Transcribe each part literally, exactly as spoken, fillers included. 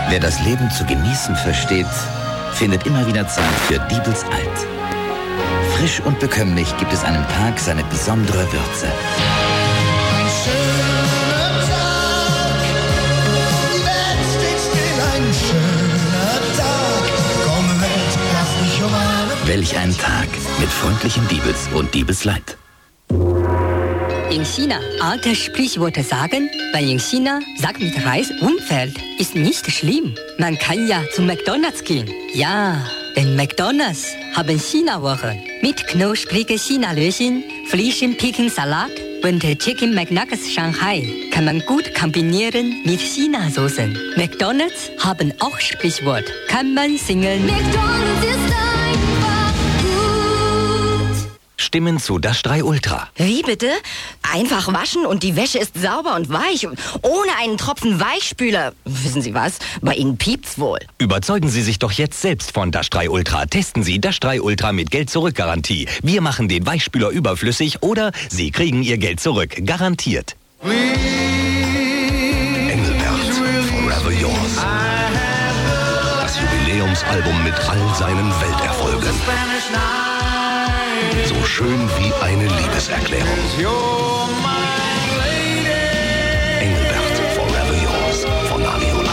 Wer das Leben zu genießen versteht, findet immer wieder Zeit für Diebels Alt. Frisch und bekömmlich gibt es einem Tag seine besondere Würze. Ein schöner Tag, die Welt steht still, ein schöner Tag. Komm Welt, lass mich umarmen. Welch ein Tag mit freundlichen Diebels und Diebelsleit. In China, alte Sprichworte sagen, wenn in China Sack mit Reis umfällt, ist nicht schlimm. Man kann ja zu McDonald's gehen. Ja, denn McDonald's haben China-Woche. Mit knusprige China-Löchen, frischen Peking-Salat und Chicken McNuggets Shanghai kann man gut kombinieren mit China-Soßen. McDonald's haben auch Sprichwort. Kann man singen. McDonald's ist einfach gut. Stimmen zu Das drei Ultra. Wie bitte? Einfach waschen und die Wäsche ist sauber und weich. Ohne einen Tropfen Weichspüler. Wissen Sie was? Bei Ihnen piept's wohl. Überzeugen Sie sich doch jetzt selbst von Das drei Ultra. Testen Sie Das drei Ultra mit Geld-Zurück-Garantie. Wir machen den Weichspüler überflüssig oder Sie kriegen Ihr Geld zurück. Garantiert. Engelbert, Forever Yours. Das Jubiläumsalbum mit all seinen Welterfolgen. So schön wie eine Liebeserklärung. Engelbert, Forever Yours von Aliola.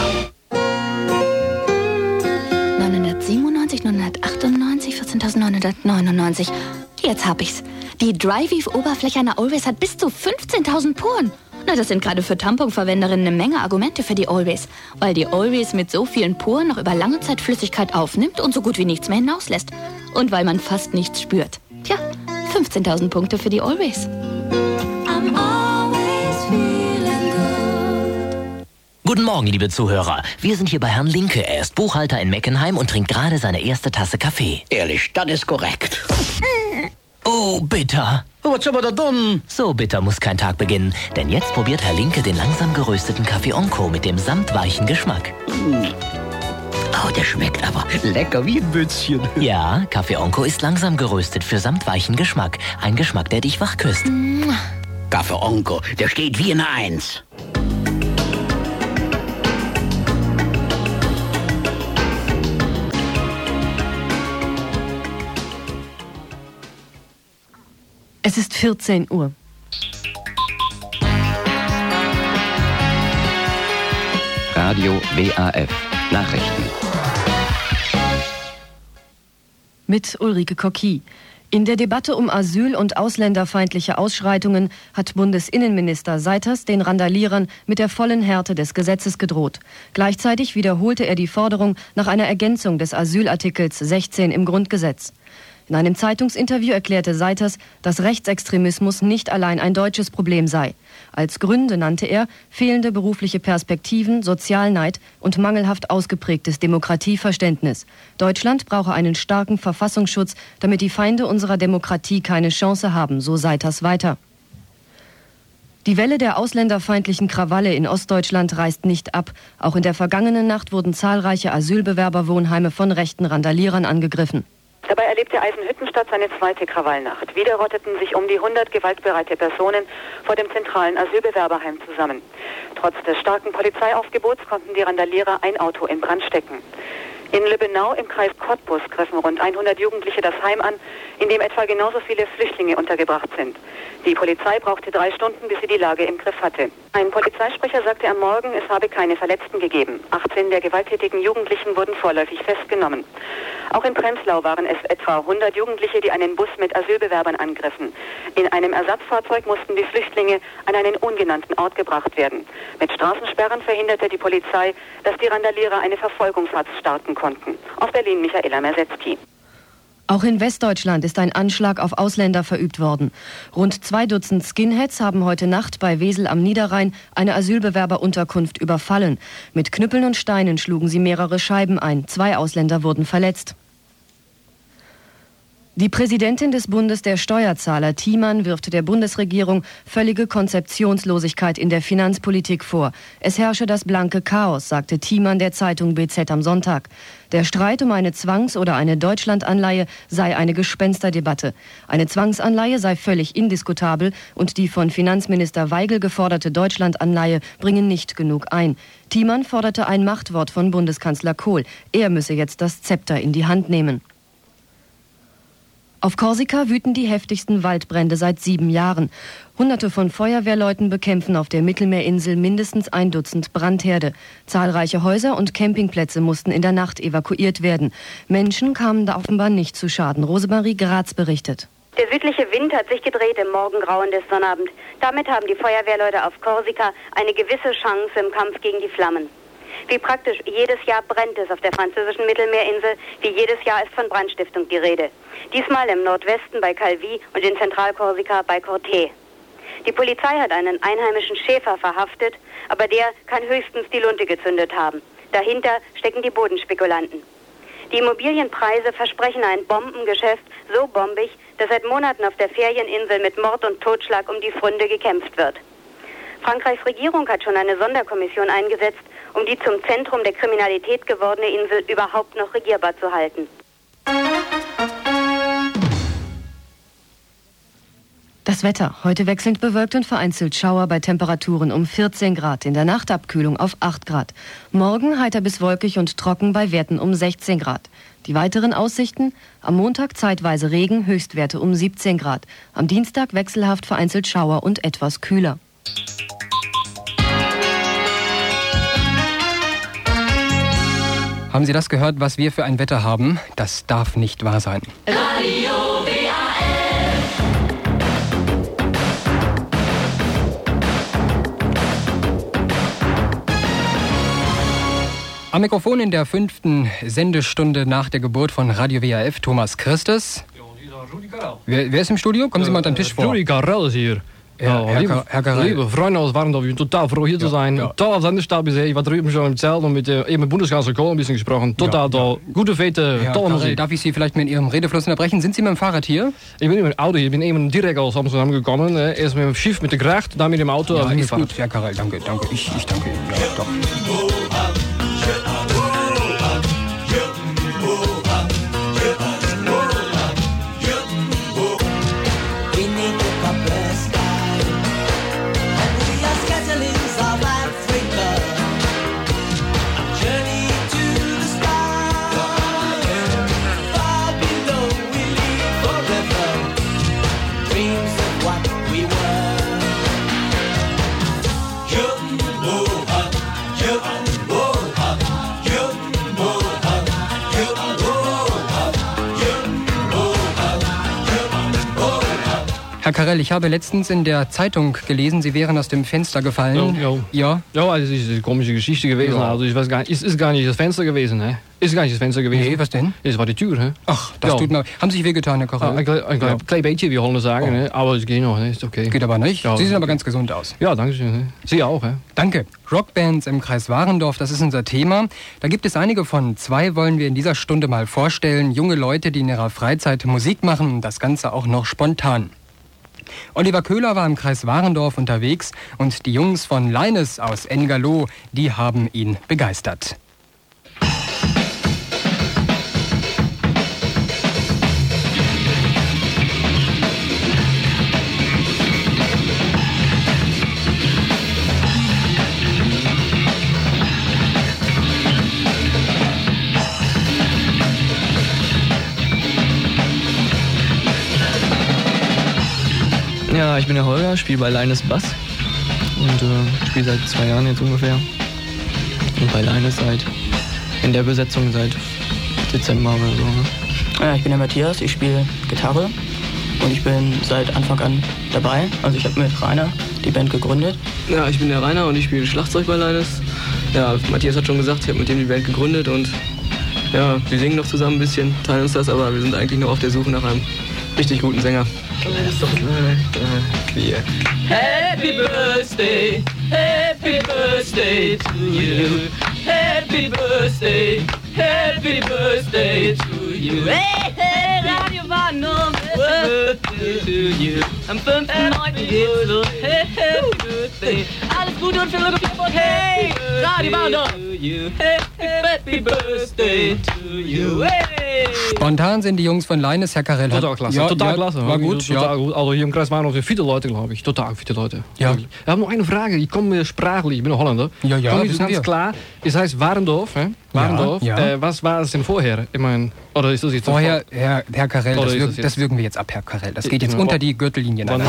neunhundertsiebenundneunzig, neunhundertachtundneunzig, vierzehntausendneunhundertneunundneunzig. Jetzt hab ich's. Die Dry-Weave-Oberfläche einer Always hat bis zu fünfzehntausend Poren. Na, das sind gerade für Tamponverwenderinnen eine Menge Argumente für die Always. Weil die Always mit so vielen Poren noch über lange Zeit Flüssigkeit aufnimmt und so gut wie nichts mehr hinauslässt. Und weil man fast nichts spürt. Tja, fünfzehntausend Punkte für die Always. I'm always feeling good. Guten Morgen, liebe Zuhörer. Wir sind hier bei Herrn Linke. Er ist Buchhalter in Meckenheim und trinkt gerade seine erste Tasse Kaffee. Ehrlich, das ist korrekt. Oh, bitter. Was soll man da tun? So bitter muss kein Tag beginnen, denn jetzt probiert Herr Linke den langsam gerösteten Kaffee Onko mit dem samtweichen Geschmack. Oh, der schmeckt aber lecker wie ein Bützchen. Ja, Kaffee Onko ist langsam geröstet für samtweichen Geschmack. Ein Geschmack, der dich wachküsst. Kaffee Onko, der steht wie eine Eins. Es ist vierzehn Uhr. Radio W A F. Nachrichten. Mit Ulrike Kocki. In der Debatte um Asyl- und ausländerfeindliche Ausschreitungen hat Bundesinnenminister Seiters den Randalierern mit der vollen Härte des Gesetzes gedroht. Gleichzeitig wiederholte er die Forderung nach einer Ergänzung des Asylartikels sechzehn im Grundgesetz. In einem Zeitungsinterview erklärte Seiters, dass Rechtsextremismus nicht allein ein deutsches Problem sei. Als Gründe nannte er fehlende berufliche Perspektiven, Sozialneid und mangelhaft ausgeprägtes Demokratieverständnis. Deutschland brauche einen starken Verfassungsschutz, damit die Feinde unserer Demokratie keine Chance haben, so Seiters weiter. Die Welle der ausländerfeindlichen Krawalle in Ostdeutschland reißt nicht ab. Auch in der vergangenen Nacht wurden zahlreiche Asylbewerberwohnheime von rechten Randalierern angegriffen. Dabei erlebte Eisenhüttenstadt seine zweite Krawallnacht. Wieder rotteten sich um die hundert gewaltbereite Personen vor dem zentralen Asylbewerberheim zusammen. Trotz des starken Polizeiaufgebots konnten die Randalierer ein Auto in Brand stecken. In Lübbenau im Kreis Cottbus griffen rund hundert Jugendliche das Heim an, in dem etwa genauso viele Flüchtlinge untergebracht sind. Die Polizei brauchte drei Stunden, bis sie die Lage im Griff hatte. Ein Polizeisprecher sagte am Morgen, es habe keine Verletzten gegeben. achtzehn der gewalttätigen Jugendlichen wurden vorläufig festgenommen. Auch in Prenzlau waren es etwa hundert Jugendliche, die einen Bus mit Asylbewerbern angriffen. In einem Ersatzfahrzeug mussten die Flüchtlinge an einen ungenannten Ort gebracht werden. Mit Straßensperren verhinderte die Polizei, dass die Randalierer eine Verfolgungsfahrt starten konnten. Aus Berlin Michaela Mersetzky. Auch in Westdeutschland ist ein Anschlag auf Ausländer verübt worden. Rund zwei Dutzend Skinheads haben heute Nacht bei Wesel am Niederrhein eine Asylbewerberunterkunft überfallen. Mit Knüppeln und Steinen schlugen sie mehrere Scheiben ein. Zwei Ausländer wurden verletzt. Die Präsidentin des Bundes der Steuerzahler, Thiemann, wirft der Bundesregierung völlige Konzeptionslosigkeit in der Finanzpolitik vor. Es herrsche das blanke Chaos, sagte Thiemann der Zeitung B Z am Sonntag. Der Streit um eine Zwangs- oder eine Deutschlandanleihe sei eine Gespensterdebatte. Eine Zwangsanleihe sei völlig indiskutabel und die von Finanzminister Waigel geforderte Deutschlandanleihe bringe nicht genug ein. Thiemann forderte ein Machtwort von Bundeskanzler Kohl. Er müsse jetzt das Zepter in die Hand nehmen. Auf Korsika wüten die heftigsten Waldbrände seit sieben Jahren. Hunderte von Feuerwehrleuten bekämpfen auf der Mittelmeerinsel mindestens ein Dutzend Brandherde. Zahlreiche Häuser und Campingplätze mussten in der Nacht evakuiert werden. Menschen kamen da offenbar nicht zu Schaden. Rosemarie Graz berichtet. Der südliche Wind hat sich gedreht im Morgengrauen des Sonnabend. Damit haben die Feuerwehrleute auf Korsika eine gewisse Chance im Kampf gegen die Flammen. Wie praktisch jedes Jahr brennt es auf der französischen Mittelmeerinsel, wie jedes Jahr ist von Brandstiftung die Rede. Diesmal im Nordwesten bei Calvi und in Zentralkorsika bei Corte. Die Polizei hat einen einheimischen Schäfer verhaftet, aber der kann höchstens die Lunte gezündet haben. Dahinter stecken die Bodenspekulanten. Die Immobilienpreise versprechen ein Bombengeschäft, so bombig, dass seit Monaten auf der Ferieninsel mit Mord und Totschlag um die Pfründe gekämpft wird. Frankreichs Regierung hat schon eine Sonderkommission eingesetzt, um die zum Zentrum der Kriminalität gewordene Insel überhaupt noch regierbar zu halten. Das Wetter. Heute wechselnd bewölkt und vereinzelt Schauer bei Temperaturen um vierzehn Grad. In der Nacht Abkühlung auf acht Grad. Morgen heiter bis wolkig und trocken bei Werten um sechzehn Grad. Die weiteren Aussichten? Am Montag zeitweise Regen, Höchstwerte um siebzehn Grad. Am Dienstag wechselhaft vereinzelt Schauer und etwas kühler. Haben Sie das gehört, was wir für ein Wetter haben? Das darf nicht wahr sein. Radio W A F. Am Mikrofon in der fünften Sendestunde nach der Geburt von Radio W A F Thomas Christus. Wer, wer ist im Studio? Kommen Sie mal unter den Tisch vor. Rudi Carrell ist hier. Ja, Herr, liebe, Herr Carell. liebe Freunde aus Warndorf, ich bin total froh hier zu sein. ja. Total auf Sendestab gesehen. Ich war drüben schon im Zelt und mit, äh, eben mit Bundeskanzler Kohl ein bisschen gesprochen. Total Ja, ja. toll. Gute Fete, Herr tolle Carell, Musik. darf ich Sie vielleicht mit Ihrem Redefluss unterbrechen? Sind Sie mit dem Fahrrad hier? Ich bin nicht mit dem Auto, ich bin eben direkt aus Amsterdam gekommen. Äh, erst mit dem Schiff, mit der Gracht, dann mit dem Auto. Ja, also ist hingefahren. gut, Herr Carell, danke, danke. Ich, ich danke Ihnen. Ja, doch. Herr Carell, ich habe letztens in der Zeitung gelesen, Sie wären aus dem Fenster gefallen. Ja, ja. Ja? Ja, also es ist eine komische Geschichte gewesen. Ja. Also ich weiß gar nicht, es ist gar nicht das Fenster gewesen, ne? Ist gar nicht das Fenster gewesen. Nee, was denn? Es war die Tür, ne? Ach, das Ja. tut mir... Haben Sie sich wehgetan, Herr Carell? Ah, ein klein, ein klein, Ja. klein bisschen, wie Holländer sagen, Oh. ne? Aber es geht noch, ne? Ist okay. Geht aber nicht. Ja, Sie sehen aber okay. ganz gesund aus. Ja, danke schön. Ne? Sie auch, ne? Danke. Rockbands im Kreis Warendorf, das ist unser Thema. Da gibt es einige von. Zwei wollen wir in dieser Stunde mal vorstellen. Junge Leute, die in ihrer Freizeit Musik machen und das Ganze auch noch spontan. Oliver Köhler war im Kreis Warendorf unterwegs und die Jungs von Leines aus Engerloh, die haben ihn begeistert. Ja, ich bin der Holger, spiele bei Leines Bass und äh, spiele seit zwei Jahren jetzt ungefähr. Und bei Leines seit, in der Besetzung seit Dezember oder so. Ne? Ja, ich bin der Matthias, ich spiele Gitarre und ich bin seit Anfang an dabei. Also ich habe mit Rainer die Band gegründet. Ja, ich bin der Rainer und ich spiele Schlagzeug bei Leines. Ja, Matthias hat schon gesagt, ich habe mit dem die Band gegründet und ja, wir singen noch zusammen ein bisschen, teilen uns das, aber wir sind eigentlich noch auf der Suche nach einem richtig guten Sänger. Happy birthday, happy birthday to you. Happy birthday, happy birthday to you. Hey, hey, Radio noch Birthday to you. Am fünften neunten geht's los. Hey, happy birthday. Alles Gute und viel Glück auf Ihr Geburt. Hey, Radio Warndorf. Hey, happy birthday to you. Hey. Spontan sind die Jungs von Leines, Herr Karel. Total klasse, ja, total ja, klasse. War gut, total ja. gut. Also hier im Kreis Warndorf sind viele Leute, glaube ich. Total viele Leute. Ja. Ich habe noch eine Frage. Ich komme sprachlich, ich bin ein Holländer. Ja, ja, Komme ich so ganz wir. klar. Es heißt Warndorf, hè? Warndorf. Ja, ja. Äh, was war es denn vorher? Ich meine, oder ist das jetzt Vorher, Herr, Herr Karel, Oder das, ist wirk, das jetzt- das wirken wir jetzt ab, Herr Karel. Das geht jetzt Ja. unter die Gürtellinie. Wann-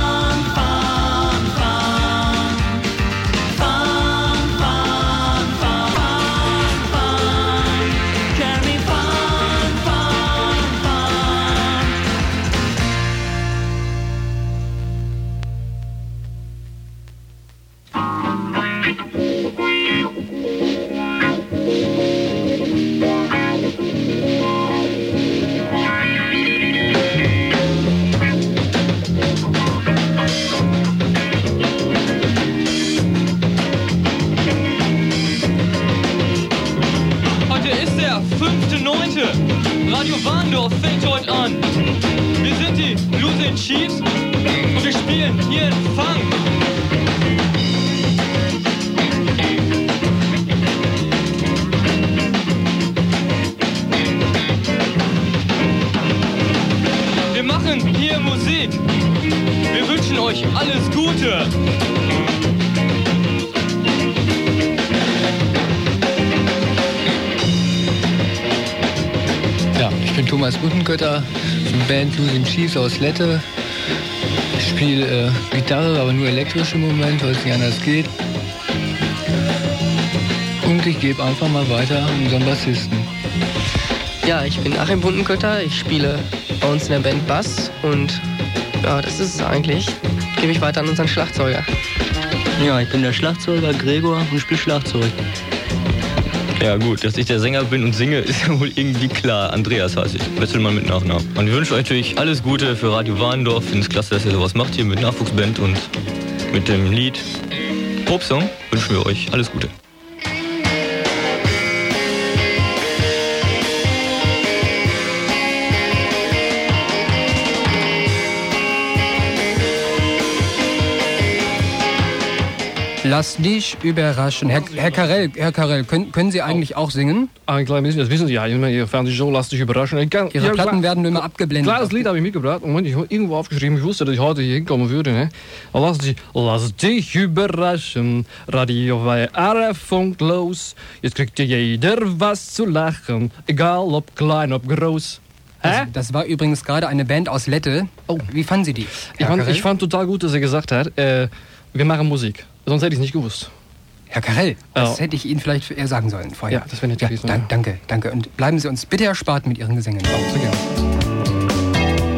Heute ist der fünfte neunte Radio Warndorf fängt heute an. Wir sind die Blues and Chiefs und wir spielen hier in Funk. Wir machen hier Musik. Wir wünschen euch alles Gute. Ja, ich bin Thomas Gutengötter von Band Losing Chiefs aus Lette. Ich spiele äh, Gitarre, aber nur elektrisch im Moment, weil es nicht anders geht. Und ich gebe einfach mal weiter an unseren Bassisten. Ja, ich bin Achim Bundenkötter, ich spiele bei uns in der Band Bass und ja, das ist es eigentlich. Gebe ich weiter an unseren Schlagzeuger. Ja, ich bin der Schlagzeuger Gregor und spiele Schlagzeug. Ja gut, dass ich der Sänger bin und singe, ist ja wohl irgendwie klar. Andreas heiße ich, Wesselmann mit Nachnamen. Und wir wünschen euch natürlich alles Gute für Radio Warndorf. Ich finde es klasse, dass ihr sowas macht hier mit Nachwuchsband und mit dem Lied Popsong wünschen wir euch alles Gute. Lass dich überraschen. Herr, Herr Karel, Herr Karel können, können Sie eigentlich auch singen? Ein klein bisschen, das wissen Sie ja. Ich meine, Ihr Fernsehshow, lasst dich überraschen. Ich kann, Ihre ja, Platten klar, werden nur immer abgeblendet. Klar, das Lied habe ich mitgebracht. Moment, ich habe irgendwo aufgeschrieben. Ich wusste, dass ich heute hier hinkommen würde. Ne? Lass, dich, lass dich überraschen. Radio war R F Funk los. Jetzt kriegt jeder was zu lachen. Egal ob klein, ob groß. Das, das war übrigens gerade eine Band aus Lette. Oh, wie fanden Sie die? Ich fand, ich fand total gut, dass er gesagt hat, äh, wir machen Musik. Sonst hätte ich es nicht gewusst. Herr Karel, das Ja. hätte ich Ihnen vielleicht eher sagen sollen vorher. Ja, das wäre nett ja, gewesen, dan- ja. Danke, danke. Und bleiben Sie uns bitte erspart mit Ihren Gesängen. Oh, so gerne.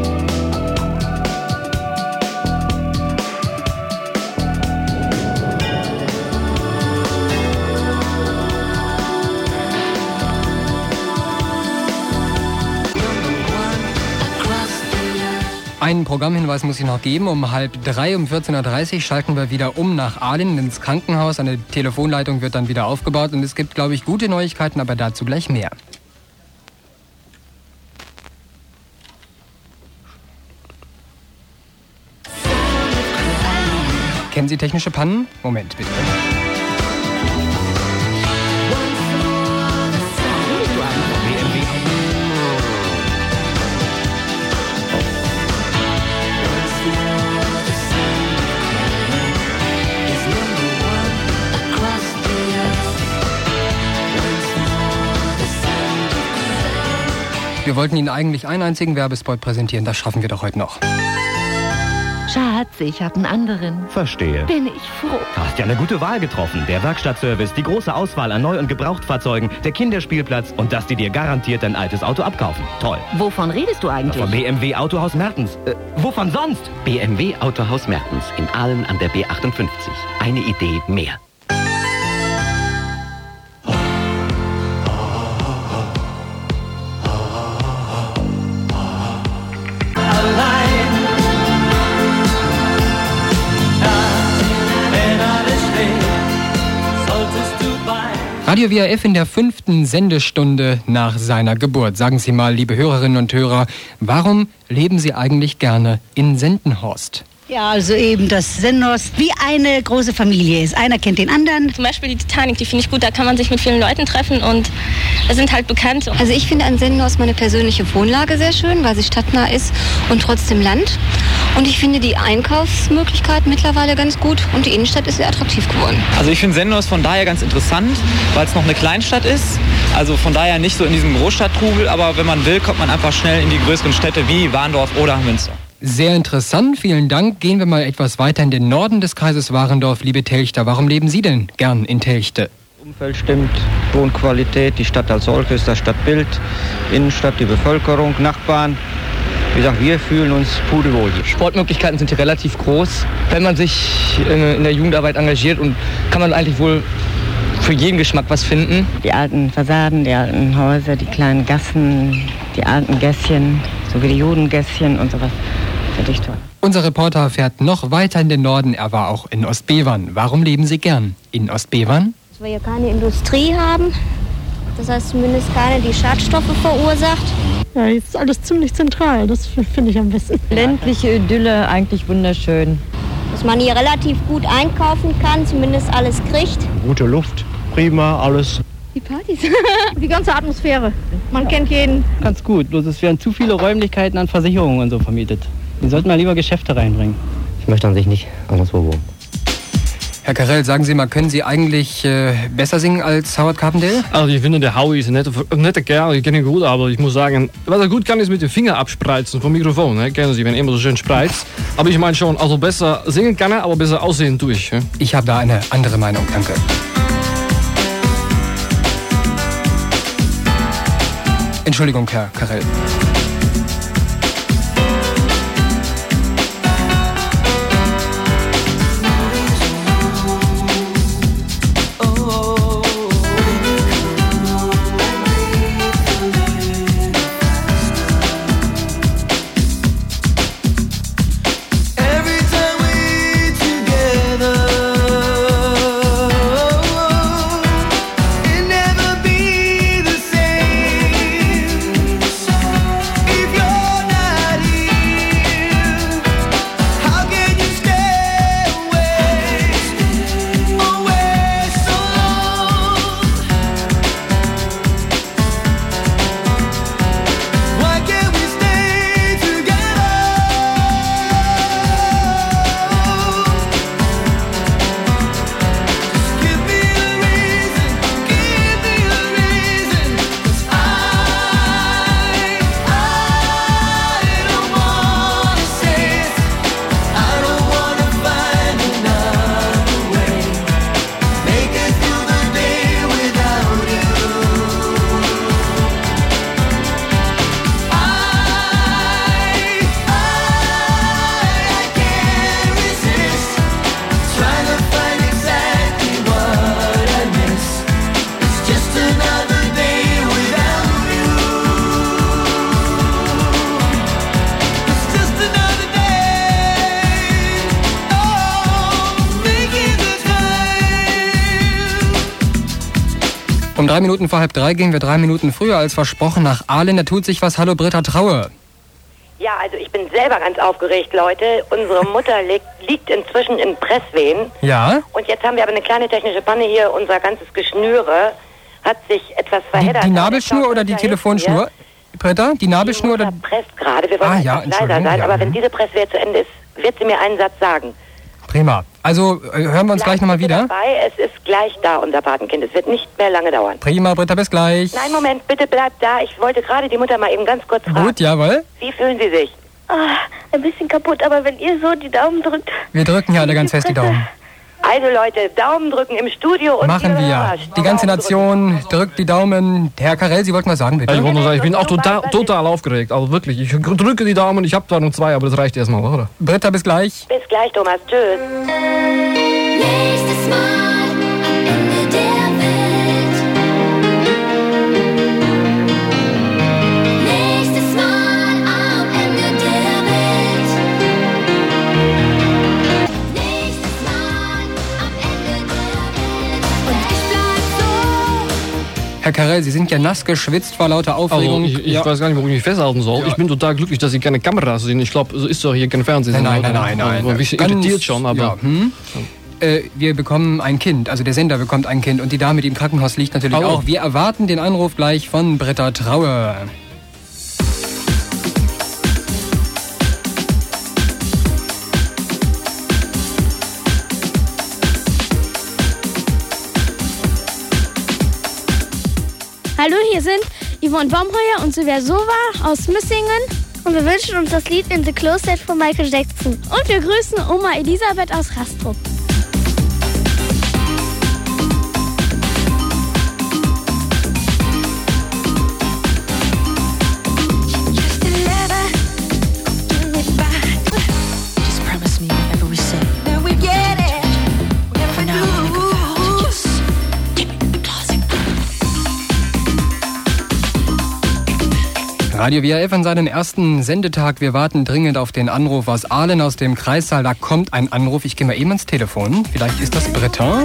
Einen Programmhinweis muss ich noch geben. Um halb drei, um vierzehn Uhr dreißig schalten wir wieder um nach Aalen ins Krankenhaus. Eine Telefonleitung wird dann wieder aufgebaut und es gibt, glaube ich, gute Neuigkeiten, aber dazu gleich mehr. Kennen Sie technische Pannen? Moment, bitte. Wir wollten Ihnen eigentlich einen einzigen Werbespot präsentieren. Das schaffen wir doch heute noch. Schatz, ich habe einen anderen. Verstehe. Bin ich froh. Du hast ja eine gute Wahl getroffen. Der Werkstattservice, die große Auswahl an Neu- und Gebrauchtfahrzeugen, der Kinderspielplatz und dass die dir garantiert dein altes Auto abkaufen. Toll. Wovon redest du eigentlich? Von B M W Autohaus Mertens. Äh, wovon sonst? B M W Autohaus Mertens in Aalen an der B achtundfünfzig. Eine Idee mehr. Radio W R F in der fünften Sendestunde nach seiner Geburt. Sagen Sie mal, liebe Hörerinnen und Hörer, warum leben Sie eigentlich gerne in Sendenhorst? Ja, also eben, dass Sendenhorst wie eine große Familie ist. Einer kennt den anderen. Zum Beispiel die Titanic, die finde ich gut. Da kann man sich mit vielen Leuten treffen und es sind halt Bekannte. Also ich finde an Sendenhorst meine persönliche Wohnlage sehr schön, weil sie stadtnah ist und trotzdem Land. Und ich finde die Einkaufsmöglichkeit mittlerweile ganz gut und die Innenstadt ist sehr attraktiv geworden. Also ich finde Sendenhorst von daher ganz interessant, weil es noch eine Kleinstadt ist. Also von daher nicht so in diesem Großstadttrubel, aber wenn man will, kommt man einfach schnell in die größeren Städte wie Warndorf oder Münster. Sehr interessant, vielen Dank. Gehen wir mal etwas weiter in den Norden des Kreises Warendorf. Liebe Telchter, warum leben Sie denn gern in Telchte? Umfeld stimmt, Wohnqualität, die Stadt als solches, das Stadtbild, Innenstadt, die Bevölkerung, Nachbarn. Wie gesagt, wir fühlen uns pudelwohl hier. Sportmöglichkeiten sind hier relativ groß. Wenn man sich in der Jugendarbeit engagiert, und kann man eigentlich wohl für jeden Geschmack was finden. Die alten Fassaden, die alten Häuser, die kleinen Gassen, die alten Gässchen, so wie die Judengässchen und sowas. Finde ich toll. Unser Reporter fährt noch weiter in den Norden. Er war auch in Ostbevern. Warum leben Sie gern in Ostbevern? Dass wir hier keine Industrie haben. Das heißt zumindest keine, die Schadstoffe verursacht. Ja, jetzt ist alles ziemlich zentral. Das finde ich am besten. Ländliche Idylle, eigentlich wunderschön. Dass man hier relativ gut einkaufen kann, zumindest alles kriegt. Gute Luft, prima, alles. Die Partys. Die ganze Atmosphäre. Man kennt jeden. Ganz gut, bloß es werden zu viele Räumlichkeiten an Versicherungen und so vermietet. Die sollten mal lieber Geschäfte reinbringen. Ich möchte an sich nicht anderswo wohnen. Herr Karel, sagen Sie mal, können Sie eigentlich äh, besser singen als Howard Carpendale? Also ich finde, der Howie ist ein netter, ein netter Kerl, ich kenne ihn gut, aber ich muss sagen, was er gut kann, ist mit den Finger abspreizen vom Mikrofon. Ne? Kennen Sie, wenn er immer so schön spreizt. Aber ich meine schon, also besser singen kann er, aber besser aussehen tue ich. Ne? Ich habe da eine andere Meinung, danke. Entschuldigung, Herr Karel. Um drei Minuten vor halb drei gehen wir drei Minuten früher als versprochen nach Aalen. Da tut sich was. Hallo Britta Traue. Ja, also ich bin selber ganz aufgeregt, Leute. Unsere Mutter liegt, liegt inzwischen in Presswehen. Ja? Und jetzt haben wir aber eine kleine technische Panne hier. Unser ganzes Geschnüre hat sich etwas verheddert. Die, die Nabelschnur oder die Telefonschnur? Britta, die Nabelschnur oder... presst gerade. Wir wollen ah, ja, etwas leiser sein, ja. aber wenn diese Presswehe zu Ende ist, wird sie mir einen Satz sagen. Prima. Also äh, hören wir uns gleich nochmal wieder. Dabei. Es ist gleich da, unser Patenkind. Es wird nicht mehr lange dauern. Prima, Britta, bis gleich. Nein, Moment, bitte bleibt da. Ich wollte gerade die Mutter mal eben ganz kurz fragen. Gut, jawohl. Wie fühlen Sie sich? Oh, ein bisschen kaputt, aber wenn ihr so die Daumen drückt... Wir drücken ja alle ganz fest die Daumen. Also Leute, Daumen drücken im Studio und machen wir. Die ganze Nation drückt die Daumen. Herr Karel, Sie wollten was sagen, bitte? Ich wollte nur sagen, ich bin auch total, total aufgeregt. Also wirklich, ich drücke die Daumen. Ich habe zwar nur zwei, aber das reicht erstmal, oder? Britta, bis gleich. Bis gleich, Thomas. Tschüss. Nächstes Mal am Ende der Welt. Nächstes Mal am Ende der Welt. Nächstes Mal am Ende der Welt. Und ich bleib so Herr Karel, Sie sind ja nass geschwitzt vor lauter Aufregung. Also ich, ich ja. weiß gar nicht, warum ich mich festhalten soll. Ja. Ich bin total glücklich, dass Sie keine Kameras sehen. Ich glaube, so ist doch hier kein Fernsehen. Nein, nein, nein, nein. nein, nein. Ein bisschen irritiert schon, aber... Ja. Hm? Äh, wir bekommen ein Kind, also der Sender bekommt ein Kind und die Dame, die im Krankenhaus liegt, natürlich oh. auch. Wir erwarten den Anruf gleich von Britta Traue. Hallo, hier sind Yvonne Baumheuer und Sylvia Sova aus Missingen. Und wir wünschen uns das Lied In the Closet von Michael Jackson. Und wir grüßen Oma Elisabeth aus Rastrup. Radio W R F an seinem ersten Sendetag. Wir warten dringend auf den Anruf aus Aalen aus dem Kreissaal. Da kommt ein Anruf. Ich gehe mal eben ans Telefon. Vielleicht ist das Britta.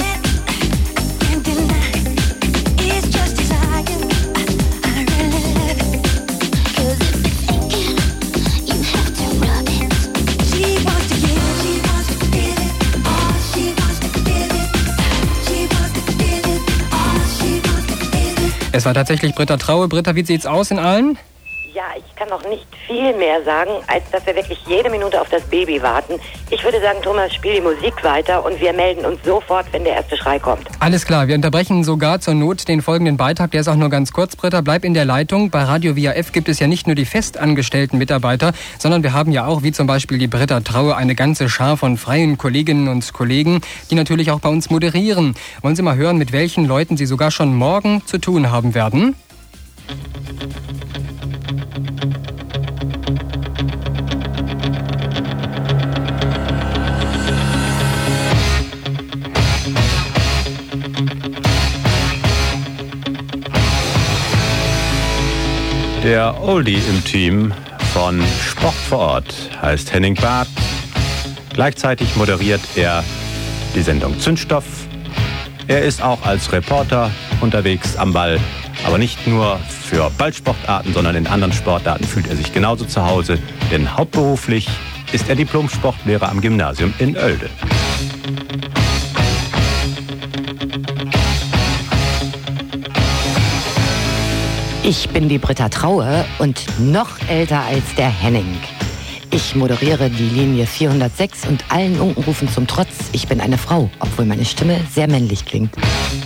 Es war tatsächlich Britta Traue. Britta, wie sieht's aus in Aalen? Ja, ich kann noch nicht viel mehr sagen, als dass wir wirklich jede Minute auf das Baby warten. Ich würde sagen, Thomas, spiel die Musik weiter und wir melden uns sofort, wenn der erste Schrei kommt. Alles klar, wir unterbrechen sogar zur Not den folgenden Beitrag. Der ist auch nur ganz kurz, Britta. Bleib in der Leitung. Bei Radio W R F gibt es ja nicht nur die festangestellten Mitarbeiter, sondern wir haben ja auch, wie zum Beispiel die Britta Traue, eine ganze Schar von freien Kolleginnen und Kollegen, die natürlich auch bei uns moderieren. Wollen Sie mal hören, mit welchen Leuten Sie sogar schon morgen zu tun haben werden? Der Oldie im Team von Sport vor Ort heißt Henning Barth. Gleichzeitig moderiert er die Sendung Zündstoff. Er ist auch als Reporter unterwegs am Ball, aber nicht nur für Ballsportarten, sondern in anderen Sportarten fühlt er sich genauso zu Hause, denn hauptberuflich ist er Diplom-Sportlehrer am Gymnasium in Oelde. Ich bin die Britta Traue und noch älter als der Henning. Ich moderiere die Linie vierhundertsechs und allen Unkenrufen zum Trotz, ich bin eine Frau, obwohl meine Stimme sehr männlich klingt.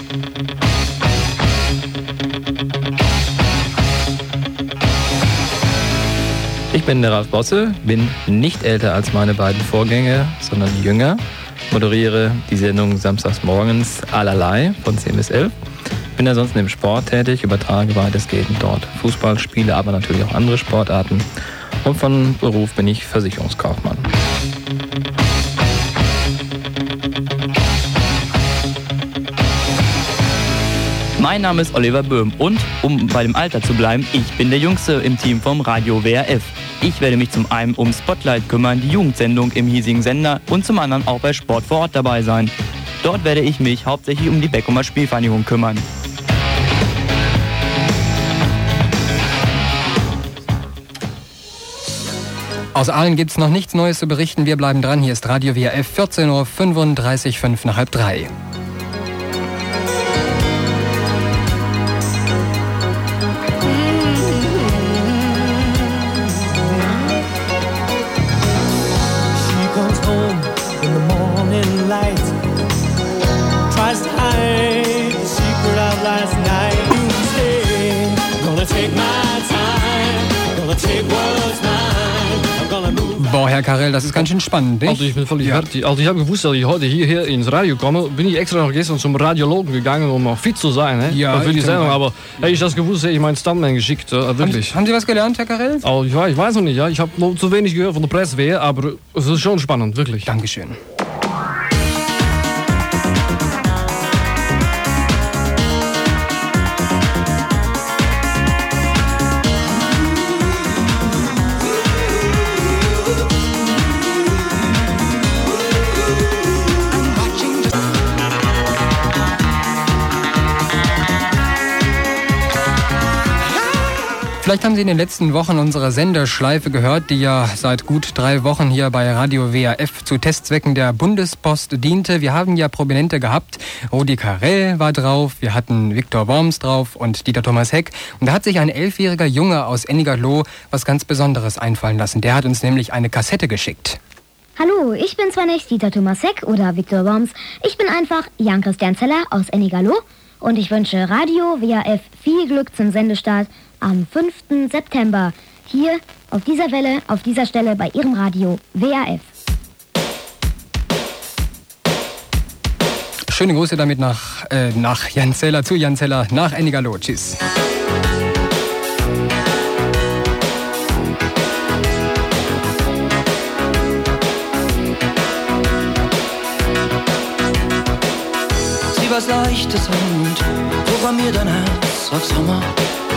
Ich bin der Ralf Bosse, bin nicht älter als meine beiden Vorgänger, sondern jünger. Moderiere die Sendung samstags morgens allerlei von zehn bis elf. Bin ansonsten im Sport tätig, übertrage weitestgehend dort Fußball, spiele aber natürlich auch andere Sportarten. Und von Beruf bin ich Versicherungskaufmann. Mein Name ist Oliver Böhm und, um bei dem Alter zu bleiben, ich bin der Jüngste im Team vom Radio W R F. Ich werde mich zum einen um Spotlight kümmern, die Jugendsendung im hiesigen Sender, und zum anderen auch bei Sport vor Ort dabei sein. Dort werde ich mich hauptsächlich um die Beckumer Spielvereinigung kümmern. Aus Aalen gibt es noch nichts Neues zu berichten. Wir bleiben dran. Hier ist Radio W R F, vierzehn Uhr fünfunddreißig, fünf nach halb drei. Boah, Herr Karel, das ist ganz schön spannend, nicht? Also ich bin völlig ja. fertig. Also ich habe gewusst, dass ich heute hierher ins Radio komme, bin ich extra noch gestern zum Radiologen gegangen, um auch fit zu sein, ne? Ja, für die Sendung. Aber hätte ich das gewusst, hätte ich meinen Stuntman geschickt, äh, wirklich. Haben, haben Sie was gelernt, Herr Karel? Also ich, weiß, ich weiß noch nicht, ja. Ich habe noch zu wenig gehört von der Presswehr, aber es ist schon spannend, wirklich. Dankeschön. Vielleicht haben Sie in den letzten Wochen unsere Sendeschleife gehört, die ja seit gut drei Wochen hier bei Radio W R F zu Testzwecken der Bundespost diente. Wir haben ja Prominente gehabt. Rudi Carrell war drauf, wir hatten Viktor Worms drauf und Dieter Thomas Heck. Und da hat sich ein elfjähriger Junge aus Ennigerloh was ganz Besonderes einfallen lassen. Der hat uns nämlich eine Kassette geschickt. Hallo, ich bin zwar nicht Dieter Thomas Heck oder Viktor Worms, ich bin einfach Jan-Christian Zeller aus Ennigerloh und ich wünsche Radio W R F viel Glück zum Sendestart am fünften September hier auf dieser Welle, auf dieser Stelle bei Ihrem Radio W R F. Schöne Grüße damit nach, äh, nach Jan Zeller, zu Jan Zeller, nach Ennigerloh. Tschüss. Was Leichtes an und programmier dein Herz auf Sommer.